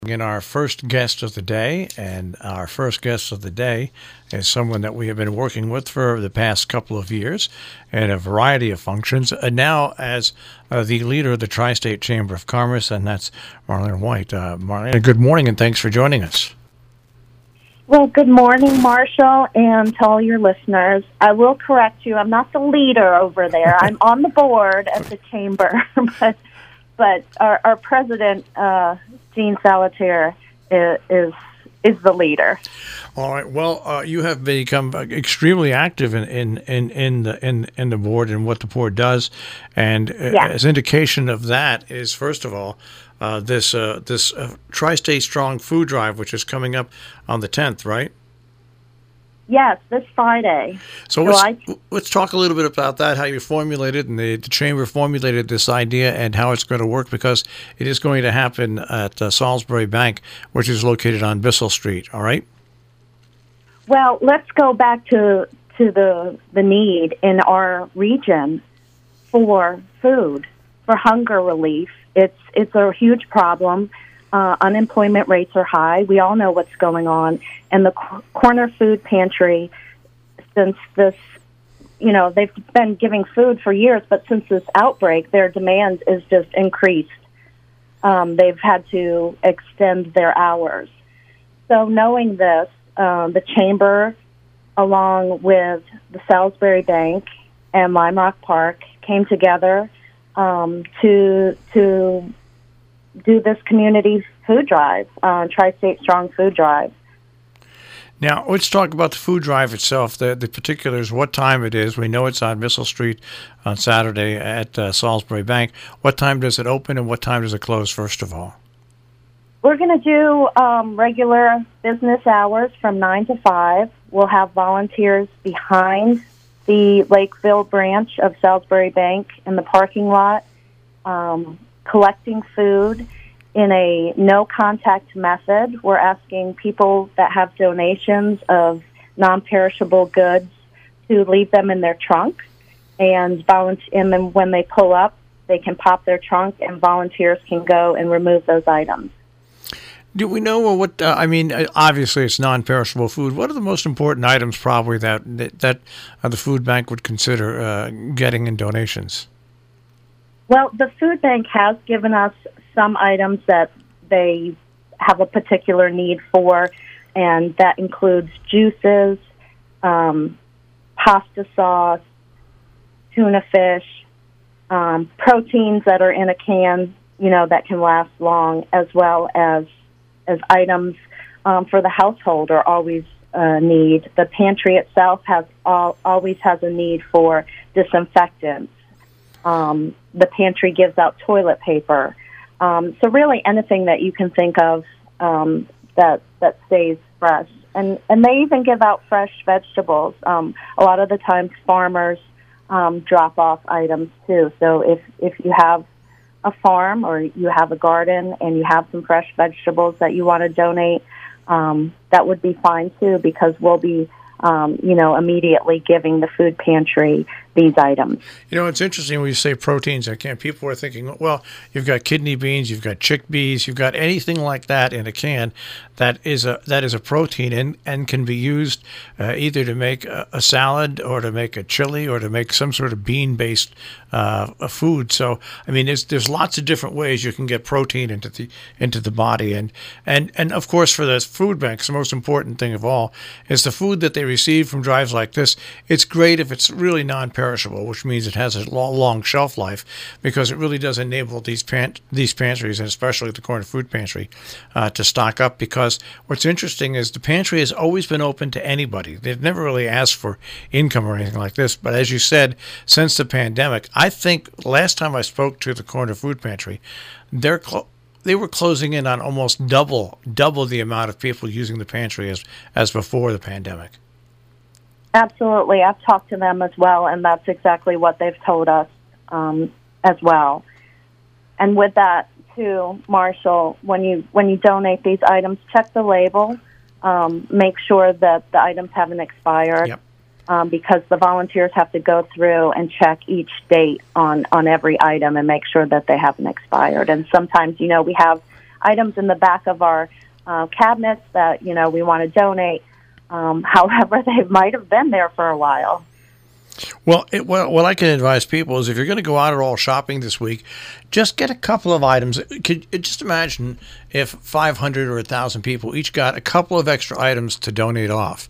In our first guest of the day, and our first guest of the day is someone that we have been working with for the past couple of years in a variety of functions, and now as the leader of the Tri-State Chamber of Commerce, and that's Marlene White. Marlene, good morning, and thanks for joining us. Well, good morning, Marshall, and to all your listeners. I will correct you. I'm not the leader over there. I'm on the board at the chamber, but our president, Gene Salatier, is the leader. All right. Well, you have become extremely active in the board and what the board does, and as indication of that is, first of all, this Tri-State Strong Food Drive, which is coming up on the 10th, right? Yes, this Friday. So let's talk a little bit about that, how you formulated and the Chamber formulated this idea and how it's going to work, because it is going to happen at Salisbury Bank, which is located on Bissell Street, all right? Well, let's go back to the need in our region for food, for hunger relief. It's a huge problem. Unemployment rates are high. We all know what's going on. And the Corner Food Pantry, since this, they've been giving food for years, but since this outbreak, their demand is just increased. They've had to extend their hours. So knowing this, the Chamber, along with the Salisbury Bank and Lime Rock Park, came together to do this community food drive, Tri-State Strong Food Drive. Now, let's talk about the food drive itself, the particulars, what time it is. We know it's on Bissell Street on Saturday at Salisbury Bank. What time does it open and what time does it close, first of all? We're going to do regular business hours from 9 to 5. We'll have volunteers behind the Lakeville branch of Salisbury Bank in the parking lot, collecting food in a no-contact method. We're asking people that have donations of non-perishable goods to leave them in their trunk, and then when they pull up, they can pop their trunk, and volunteers can go and remove those items. Do we know what? Obviously, it's non-perishable food. What are the most important items, probably that the food bank would consider getting in donations? Well, the food bank has given us some items that they have a particular need for, and that includes juices, pasta sauce, tuna fish, proteins that are in a can, that can last long, as well as items for the household are always a need. The pantry itself always has a need for disinfectants. The pantry gives out toilet paper. So really anything that you can think of that stays fresh. And they even give out fresh vegetables. A lot of the times farmers drop off items too. So if you have a farm or you have a garden and you have some fresh vegetables that you want to donate, that would be fine too, because we'll be immediately giving the food pantry these items. It's interesting when you say proteins. People are thinking, well, you've got kidney beans, you've got chickpeas, you've got anything like that in a can that is a protein and can be used either to make a salad or to make a chili or to make some sort of bean-based food. So, there's lots of different ways you can get protein into the body, and of course for the food banks, the most important thing of all is the food that they receive from drives like this. It's great if it's really non-perishable, which means it has a long shelf life, because it really does enable these pantries, and especially the Corner Food Pantry, to stock up. Because what's interesting is the pantry has always been open to anybody. They've never really asked for income or anything like this. But as you said, since the pandemic, I think last time I spoke to the Corner Food Pantry, they were closing in on almost double the amount of people using the pantry as before the pandemic. Absolutely. I've talked to them as well, and that's exactly what they've told us as well. And with that, too, Marshall, when you donate these items, check the label. Make sure that the items haven't expired. Yep. Because the volunteers have to go through and check each date on every item and make sure that they haven't expired. And sometimes, we have items in the back of our cabinets that, we want to donate. However, they might have been there for a while. Well, what I can advise people is if you're going to go out at all shopping this week, just get a couple of items. Just imagine if 500 or 1,000 people each got a couple of extra items to donate off.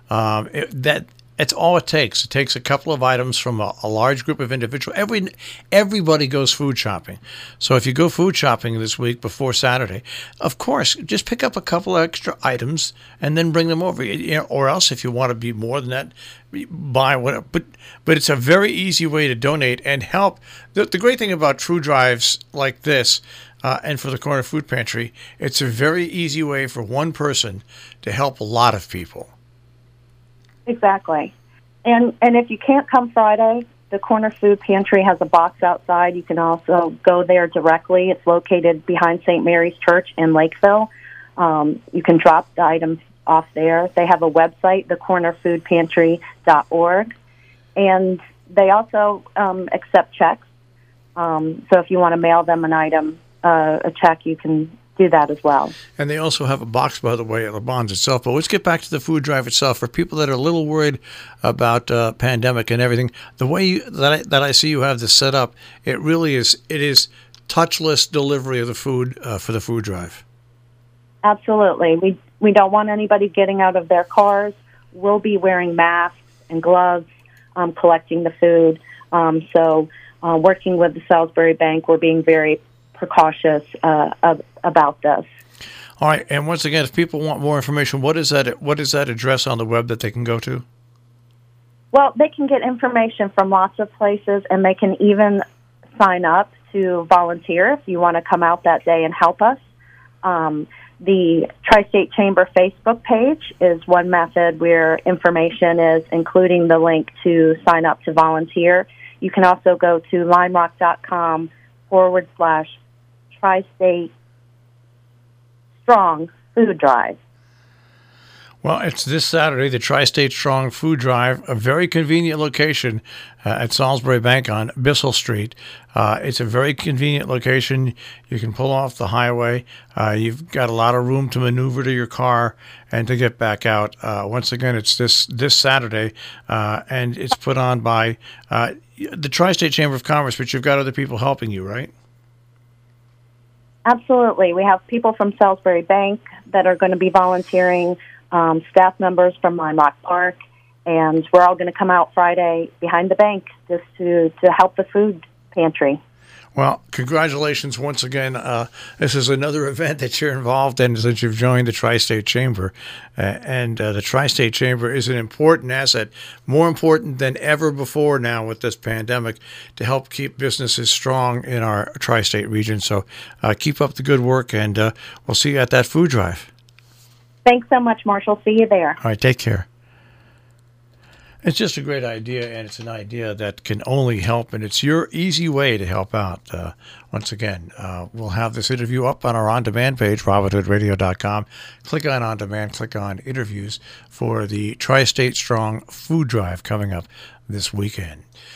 It's all it takes. It takes a couple of items from a large group of individuals. Everybody goes food shopping. So if you go food shopping this week before Saturday, of course, just pick up a couple of extra items and then bring them over. Or else, if you want to be more than that, buy whatever. But it's a very easy way to donate and help. The great thing about food drives like this, and for the Corner Food Pantry, it's a very easy way for one person to help a lot of people. Exactly. And if you can't come Friday, the Corner Food Pantry has a box outside. You can also go there directly. It's located behind St. Mary's Church in Lakeville. You can drop the items off there. They have a website, thecornerfoodpantry.org. And they also accept checks. So if you want to mail them an item, a check, you can do that as well. And they also have a box, by the way, at Le Bon's itself. But let's get back to the food drive itself. For people that are a little worried about pandemic and everything, the way that I see you have this set up, it is touchless delivery of the food for the food drive. Absolutely. We don't want anybody getting out of their cars. We'll be wearing masks and gloves, collecting the food. So working with the Salisbury Bank, we're being very precautious about this. All right, and once again, if people want more information, what is that address on the web that they can go to? Well, they can get information from lots of places, and they can even sign up to volunteer if you want to come out that day and help us. The Tri-State Chamber Facebook page is one method where information is including the link to sign up to volunteer. You can also go to limerock.com/Tri-State Strong Food Drive. Well, it's this Saturday, the Tri-State Strong Food Drive, a very convenient location at Salisbury Bank on Bissell Street. It's a very convenient location. You can pull off the highway. You've got a lot of room to maneuver to your car and to get back out. Once again, it's this Saturday, and it's put on by the Tri-State Chamber of Commerce, but you've got other people helping you, right? Absolutely. We have people from Salisbury Bank that are going to be volunteering, staff members from Limerock Park, and we're all going to come out Friday behind the bank just to help the food pantry. Well, congratulations once again. This is another event that you're involved in since you've joined the Tri-State Chamber. And the Tri-State Chamber is an important asset, more important than ever before now with this pandemic, to help keep businesses strong in our Tri-State region. So keep up the good work, and we'll see you at that food drive. Thanks so much, Marshall. See you there. All right, take care. It's just a great idea, and it's an idea that can only help, and it's your easy way to help out. Once again, we'll have this interview up on our on-demand page, RobinHoodRadio.com. Click on On-Demand, click on Interviews for the Tri-State Strong Food Drive coming up this weekend.